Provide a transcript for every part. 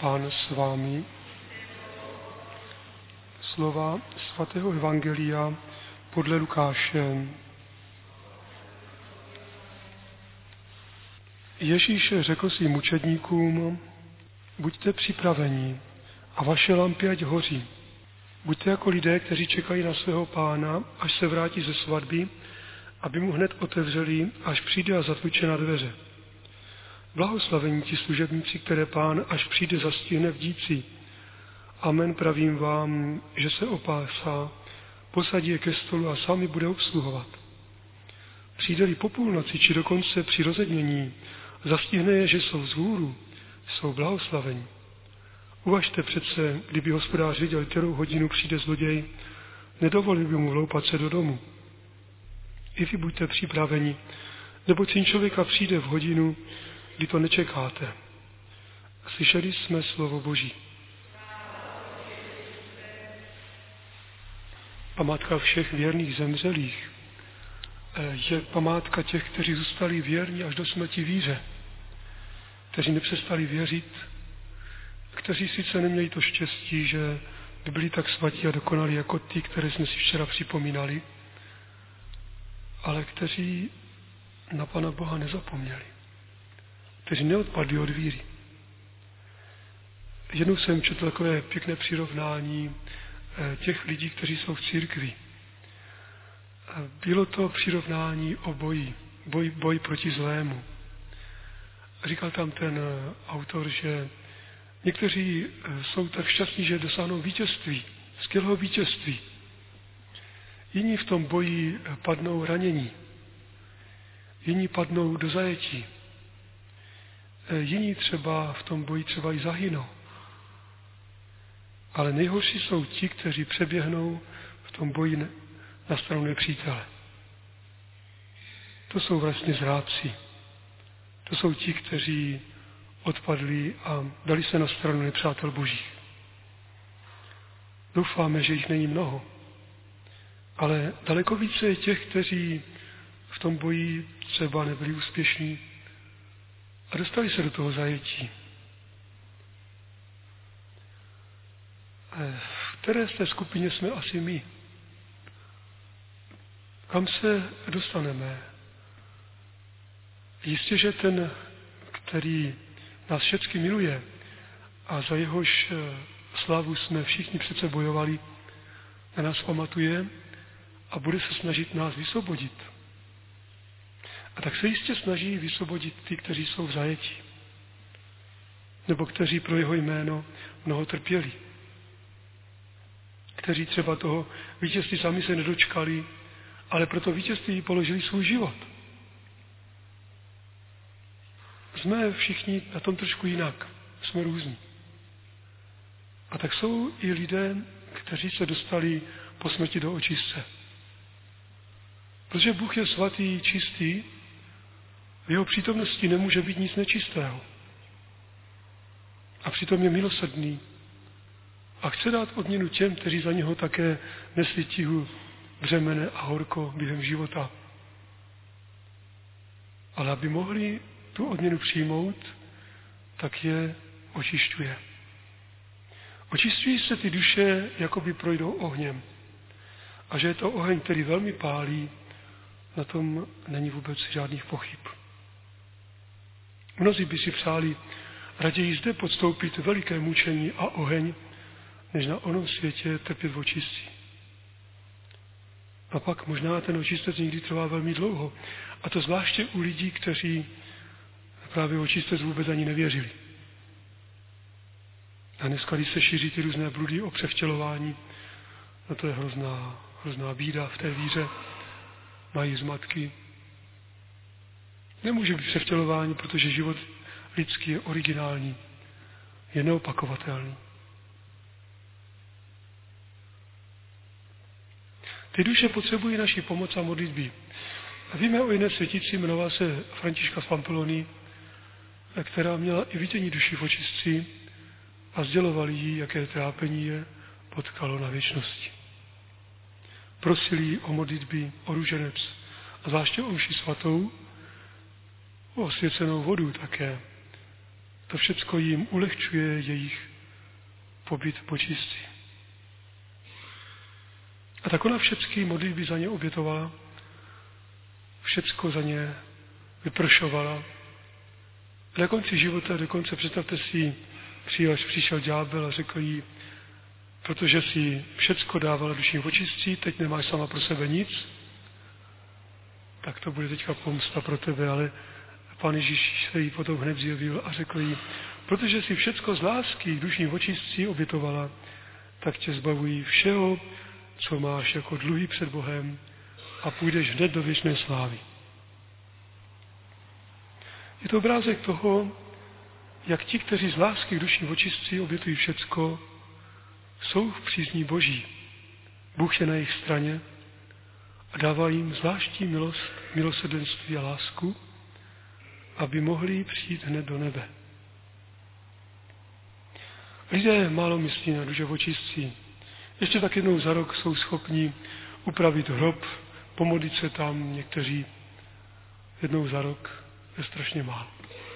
Pán s vámi. Slova svatého evangelia podle Lukáše. Ježíš řekl svým mučedníkům: buďte připraveni a vaše lampy ať hoří. Buďte jako lidé, kteří čekají na svého pána, až se vrátí ze svatby, aby mu hned otevřeli, až přijde a zatluče na dveře. Blahoslavení ti služebníci, které pán, až přijde, zastihne v díci. Amen, pravím vám, že se opásá, posadí je ke stolu a sami bude obsluhovat. Přijde-li po půlnoci, či dokonce při rozednění, zastihne je, že jsou vzhůru, jsou blahoslavení. Uvažte přece, kdyby hospodář věděl, kterou hodinu přijde zloděj, nedovolil by mu vloupat se do domu. I vy buďte připraveni, neboť Syn člověka přijde v hodinu, kdy to nečekáte. Slyšeli jsme slovo Boží. Památka všech věrných zemřelých je památka těch, kteří zůstali věrní až do smrti víře, kteří nepřestali věřit, kteří sice neměli to štěstí, že by byli tak svatí a dokonalí jako ty, které jsme si včera připomínali, ale kteří na Pana Boha nezapomněli, kteří neodpadli od víry. Jednou jsem četl takové pěkné přirovnání těch lidí, kteří jsou v církvi. Bylo to přirovnání o boj proti zlému. Říkal tam ten autor, že někteří jsou tak šťastní, že dosáhnou vítězství, skvělého vítězství. Jiní v tom boji padnou ranění. Jiní padnou do zajetí. Jiní třeba v tom boji třeba i zahynou. Ale nejhorší jsou ti, kteří přeběhnou v tom boji na stranu nepřítele. To jsou vlastně zrádci. To jsou ti, kteří odpadli a dali se na stranu nepřátel Božích. Doufáme, že jich není mnoho. Ale daleko více je těch, kteří v tom boji třeba nebyli úspěšní a dostali se do toho zajetí. V které z té skupině jsme asi my? Kam se dostaneme? Jistě, že ten, který nás všechny miluje a za jehož slávu jsme všichni přece bojovali, na nás pamatuje a bude se snažit nás vysvobodit. A tak se jistě snaží vysvobodit ty, kteří jsou v zajetí, nebo kteří pro jeho jméno mnoho trpěli, kteří třeba toho vítězství sami se nedočkali, ale pro to vítězství položili svůj život. Jsme všichni na tom trošku jinak, jsme různí. A tak jsou i lidé, kteří se dostali po smrti do očistce. Protože Bůh je svatý, čistý, v jeho přítomnosti nemůže být nic nečistého. A přitom je milosrdný a chce dát odměnu těm, kteří za něho také nesli tíhu břemene a horko během života. Ale aby mohli tu odměnu přijmout, tak je očišťuje. Očišťují se ty duše, jakoby projdou ohněm. A že je to oheň, který velmi pálí, na tom není vůbec žádných pochyb. Mnozí by si přáli raději zde podstoupit veliké mučení a oheň, než na onom světě trpět v očistí. A pak možná ten očistec někdy trvá velmi dlouho. A to zvláště u lidí, kteří právě očistec vůbec ani nevěřili. A dneska, když se šíří ty různé bludy o převtělování, no to je hrozná bída v té víře, mají zmatky. Nemůže být převtělování, protože život lidský je originální, je neopakovatelný. Ty duše potřebují naši pomoc a modlitby. A víme o jedné světici, jmenovala se Františka z Pampelony, která měla i vidění duši v očistci a sdělovali jí, jaké trápení je potkalo na věčnosti. Prosili jí o modlitby, o růženec a zvláště o mši svatou, o osvěcenou vodu také. To všecko jim ulehčuje jejich pobyt v počistí. A tak ona všechny modlitby za ně obětovala, všecko za ně vypršovala. A na konci života, dokonce představte si, přišel ďábel a řekl jí, protože si všecko dávala duším očistí, teď nemáš sama pro sebe nic, tak to bude teďka pomsta pro tebe, ale Pán Ježíš se jí potom hned zjevil a řekl jí, protože si všecko z lásky k duším očistí obětovala, tak tě zbavují všeho, co máš jako dluhy před Bohem a půjdeš hned do věčné slávy. Je to obrázek toho, jak ti, kteří z lásky k duším očistí obětují všecko, jsou v přízní Boží. Bůh je na jejich straně a dává jim zvláštní milost, milosrdenství a lásku, aby mohli přijít hned do nebe. Lidé málo myslí na duše očistí. Ještě tak jednou za rok jsou schopni upravit hrob, pomodlit se tam, někteří jednou za rok, je strašně málo.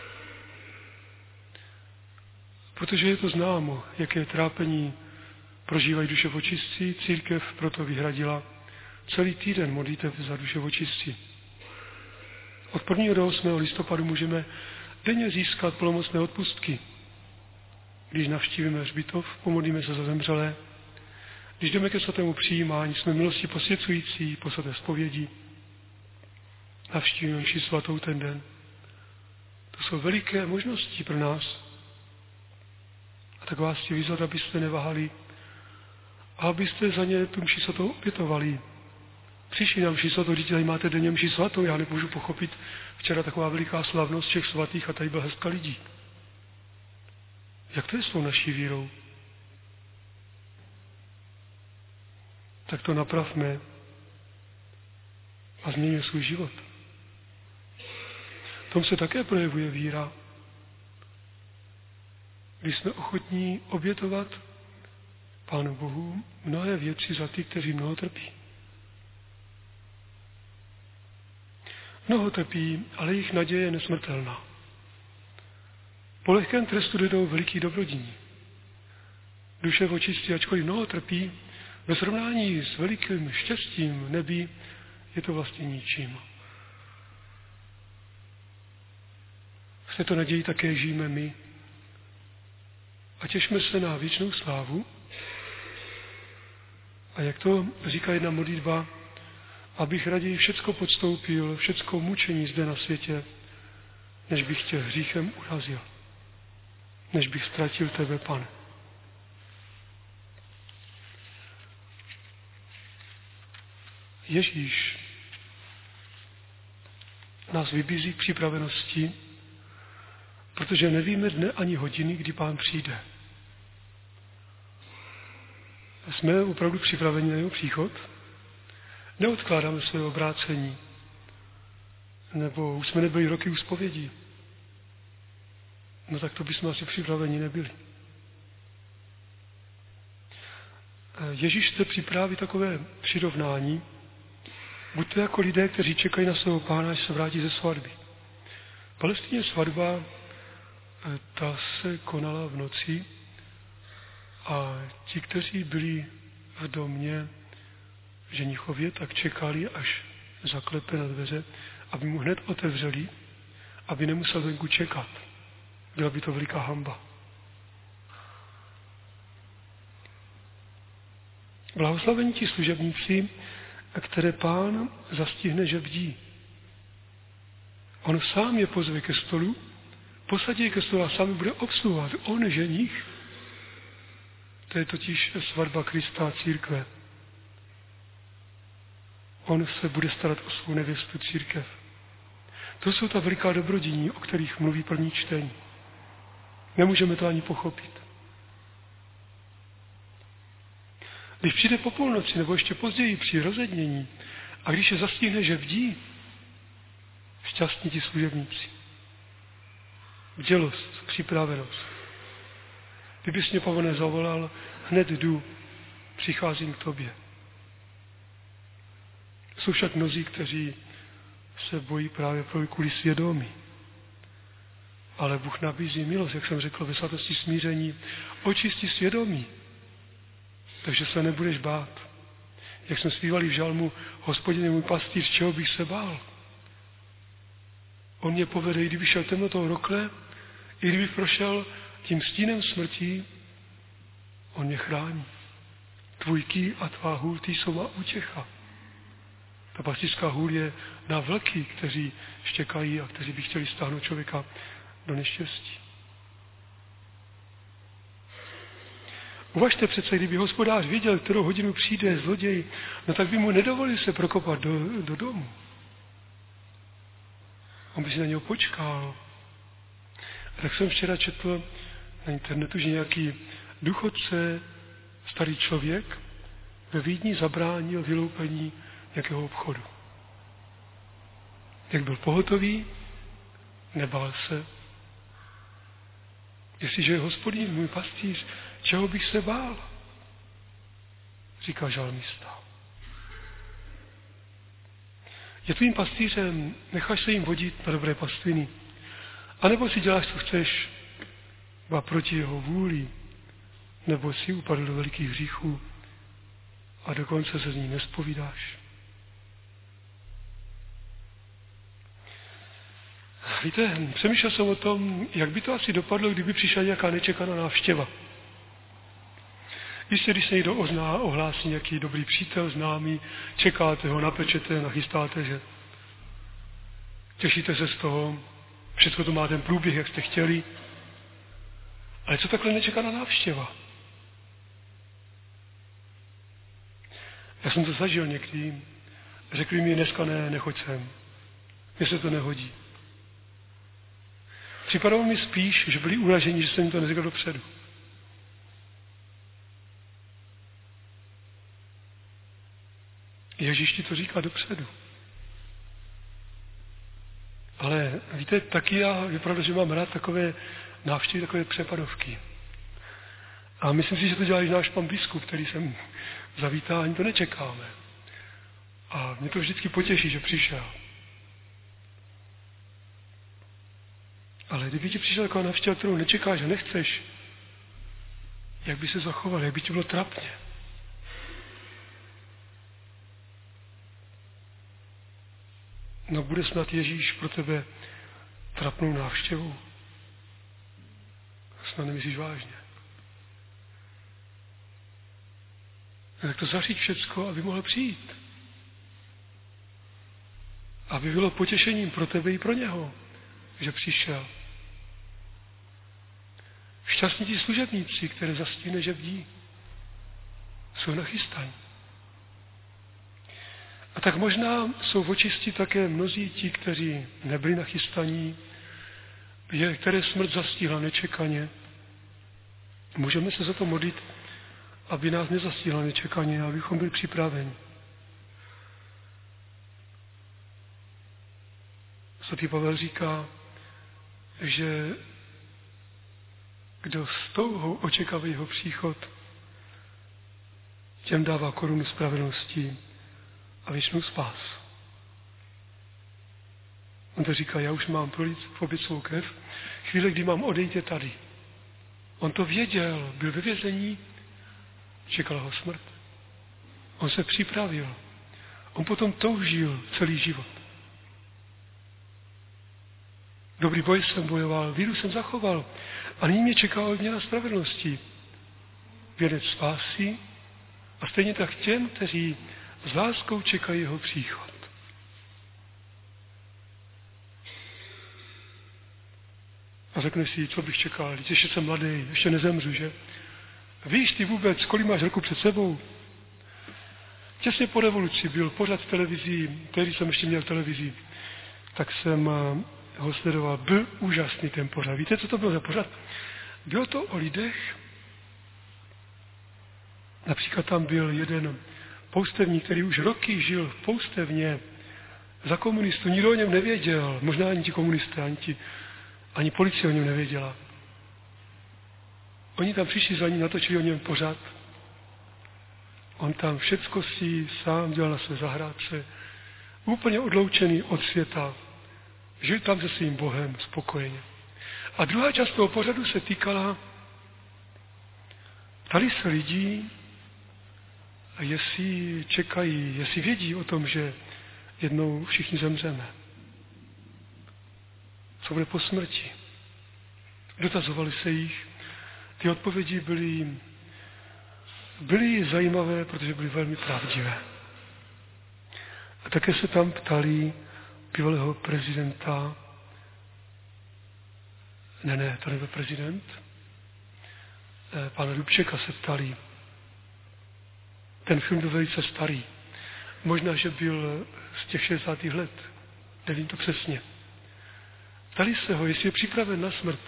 Protože je to známo, jaké trápení prožívají duše očistí, církev proto vyhradila celý týden modlitev za duše očistí. Od 1. do 8. listopadu můžeme denně získat plnomocné odpustky. Když navštívíme hřbitov, pomodlíme se za zemřelé. Když jdeme ke svatému přijímání, jsme milosti posvěcující po svaté zpovědi. Navštívíme mši svatou ten den. To jsou veliké možnosti pro nás. A tak vás chci vyzvat, abyste neváhali a abyste za ně tu mši svatou obětovali. Přišli na mši svatou, když tady máte denně mši svatou, já nemůžu pochopit, včera taková veliká slavnost všech svatých a tady byla hrstka lidí. Jak to je s tou naší vírou? Tak to napravme a změňme svůj život. V tom se také projevuje víra, když jsme ochotní obětovat Pánu Bohu mnohé věci za ty, kteří mnoho trpí. Mnoho trpí, ale jejich naděje je nesmrtelná. Po lehkém trestu jdou veliký dobrodiní. Duše očistí, ačkoliv mnoho trpí, ve srovnání s velikým štěstím v nebi je to vlastně ničím. V této naději také žijeme my a těšme se na věčnou slávu. A jak to říká jedna modlitba, abych raději všecko podstoupil, všecko mučení zde na světě, než bych tě hříchem urazil, než bych ztratil tebe, Pane. Ježíš nás vybízí k připravenosti, protože nevíme dne ani hodiny, kdy Pán přijde. Jsme opravdu připraveni na jeho příchod? Neodkládáme své obrácení, nebo už jsme nebyli roky u zpovědí. No tak to bychom asi připraveni nebyli. Ježíš chce připravit takové přirovnání, buďte jako lidé, kteří čekají na svého Pána, až se vrátí ze svatby. V Palestině svatba, ta se konala v noci a ti, kteří byli v domě ženichově, tak čekali, až zaklepe na dveře, aby mu hned otevřeli, aby nemusel venku čekat. Byla by to veliká hanba. Blahoslavení ti služebníci, které Pán zastihne, že bdí. On sám je pozve ke stolu, posadí je ke stolu a sám bude obsluhovat. On ženich, to je totiž svatba Krista a církve. On se bude starat o svou nevěstu církev. To jsou ta veliká dobrodiní, o kterých mluví první čtení. Nemůžeme to ani pochopit. Když přijde po půlnoci, nebo ještě později při rozednění, a když je zastihne, že bdí, šťastní ti služebníci. Bdělost, připravenost. Kdybys mě, Pavle, zavolal, hned jdu, přicházím k tobě. Jsou však mnozí, kteří se bojí právě kvůli svědomí. Ale Bůh nabízí milost, jak jsem řekl, ve svatosti smíření, očistí svědomí. Takže se nebudeš bát. Jak jsme zpívali v žalmu, Hospodin je můj pastýř, čeho bych se bál. On mě povede, i kdyby šel temnotou rokle, i kdybych prošel tím stínem smrti, on mě chrání. Tvůj kýl a tvá hůl, ty jsou má útěcha. Ta pastýřská hůl je na vlky, kteří štěkají a kteří by chtěli stáhnout člověka do neštěstí. Uvažte přece, kdyby hospodář věděl, kterou hodinu přijde zloděj, no tak by mu nedovolil se prokopat do domu. On by si na něho počkal. A tak jsem včera četl na internetu, že nějaký důchodce, starý člověk, ve Vídni zabránil vyloupení nějakého obchodu. Jak byl pohotový, nebál se. Jestliže je Hospodin můj pastýř, čeho bych se bál? Říká žalmista. Je tvým pastýřem, necháš se jim vodit na dobré pastviny. A nebo si děláš, co chceš, a proti jeho vůli, nebo si upadl do velikých hříchů a dokonce se z ní nespovídáš. Víte, přemýšlel jsem o tom, jak by to asi dopadlo, kdyby přišla nějaká nečekaná návštěva. Jistě, když se někdo ohlásí nějaký dobrý přítel, známý, čekáte ho, napečete, nachystáte, že těšíte se z toho, všechno to má ten průběh, jak jste chtěli. Ale co takhle nečekaná návštěva? Já jsem to zažil někdy. Řekli mi, dneska ne, nechoď sem. Mně se to nehodí. Připadalo mi spíš, že byli uraženi, že jsem jim to neřekl dopředu. Ježíš ti to říká dopředu. Ale víte, taky je pravda, že mám rád takové návštěvy, takové přepadovky. A myslím si, že to dělá i náš pan biskup, který sem zavítá, ani to nečekáme. A mě to vždycky potěší, že přišel. Ale kdyby ti přišel taková návštěva, kterou nečekáš a nechceš, jak by se zachoval, jak by ti bylo trapně. No bude snad Ježíš pro tebe trapnou návštěvou. Snad nemyslíš vážně. Tak to zaříď všecko, aby mohl přijít. Aby bylo potěšením pro tebe i pro něho, že přišel. Šťastní ti služebníci, které zastíne, že bdí, jsou nachystaní. A tak možná jsou v očisti také mnozí ti, kteří nebyli nachystaní, které smrt zastihla nečekaně. Můžeme se za to modlit, aby nás nezastihla nečekaně, abychom byli připraveni. Svatý Pavel říká, že kdo s touhou očekává jeho příchod, těm dává korunu spravedlnosti a věčnou spásu. On to říká, já už mám prolít v oběť svou krev, chvíle, kdy mám odejít je tady. On to věděl, byl ve vězení, čekala ho smrt. On se připravil. On potom toužil celý život. Dobrý boj jsem bojoval, víru jsem zachoval a nyní mě čeká odměna spravedlnosti. Věnec spásy a stejně tak těm, kteří s láskou čekají jeho příchod. A řekneš si, co bych čekal, ještě jsem mladý, ještě nezemřu, že? Víš ty vůbec, kolik máš roku před sebou? Těsně po revoluci byl pořad v televizi, tehdy jsem ještě měl televizi, tak jsem ho sledoval. Byl úžasný ten pořad. Víte, co to bylo za pořad? Bylo to o lidech. Například tam byl jeden poustevník, který už roky žil v poustevně za komunistů. Nikdo o něm nevěděl. Možná ani ti komunisté, ani policie o něm nevěděla. Oni tam přišli za ním, natočili o něm pořad. On tam všecko si sám dělal na své zahrádce. Úplně odloučený od světa. Žil tam se svým Bohem spokojeně. A druhá část toho pořadu se týkala, ptali se lidí, jestli čekají, jestli vědí o tom, že jednou všichni zemřeme. Co bude po smrti? Dotazovali se jich. Ty odpovědi byly zajímavé, protože byly velmi pravdivé. A také se tam ptali bývalého prezidenta, to nebyl prezident, pana Dubčeka se ptali. Ten film byl velice starý. Možná, že byl z těch 60. let. Nevím to přesně. Ptali se ho, jestli je připraven na smrt.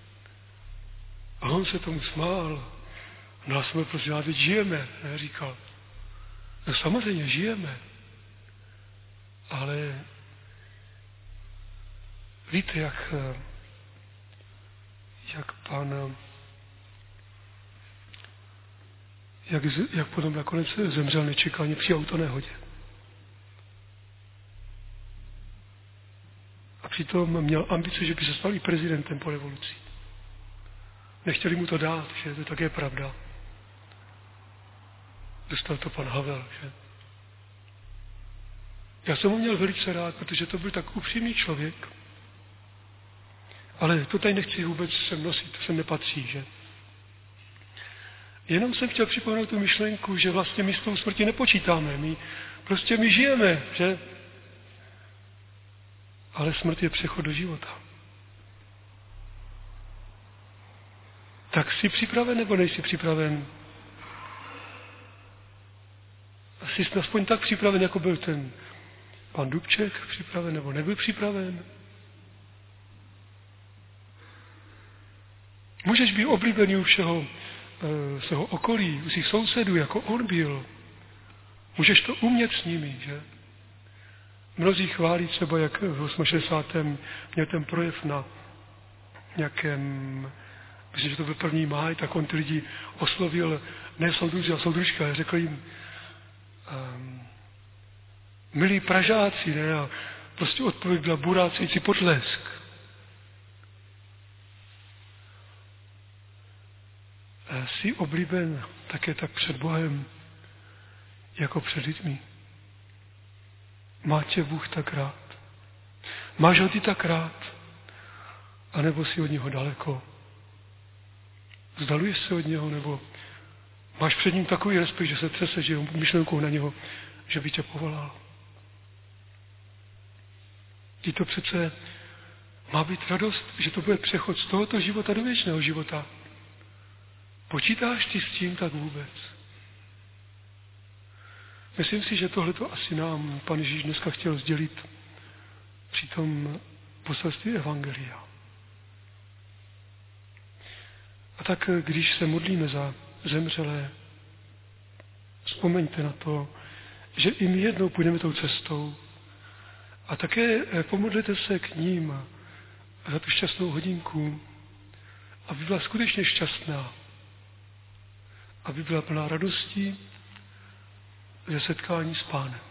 A on se tomu smál. No a jsme prostě, teď žijeme, ne, říkal. No samozřejmě žijeme. Ale víte, jak potom nakonec zemřel nečekaně při autonehodě. A přitom měl ambice, že by se stal i prezidentem po revoluci. Nechtěli mu to dát, že to je také pravda. Dostal to pan Havel, že? Já jsem ho měl velice rád, protože to byl tak upřímný člověk. Ale to tady nechci vůbec sem nosit, to sem nepatří, že? Jenom jsem chtěl připomenout tu myšlenku, že vlastně my s tou smrti nepočítáme. My žijeme, že? Ale smrt je přechod do života. Tak jsi připraven nebo nejsi připraven? Jsi aspoň tak připraven, jako byl ten pan Dubček připraven nebo nebyl připraven? Můžeš být oblíbený u všeho svého okolí, u svých sousedů, jako on byl. Můžeš to umět s nimi, že? Mnozí chválí třeba, jak v 68. měl ten projev na nějakém, myslím, že to byl 1. máj, tak on ty lidi oslovil, ne soudruzi a soudružka, řekl jim, milí Pražáci, ne? A prostě odpověď byla burácející potlesk. Jsi oblíben také tak před Bohem, jako před lidmi. Má tě Bůh tak rád? Máš ho ty tak rád? A nebo jsi od něho daleko? Vzdaluješ se od něho, nebo máš před ním takový respekt, že se třese, že myšlenkou na něho, že by tě povolal? I to přece má být radost, že to bude přechod z tohoto života do věčného života. Počítáš ty s tím tak vůbec? Myslím si, že tohleto asi nám Pan Ježíš dneska chtěl sdělit při tom poselství Evangelia. A tak, když se modlíme za zemřelé, vzpomeňte na to, že i my jednou půjdeme tou cestou a také pomodlete se k ním za tu šťastnou hodinku, aby byla skutečně šťastná, aby byla plná radostí ze setkání s Pánem.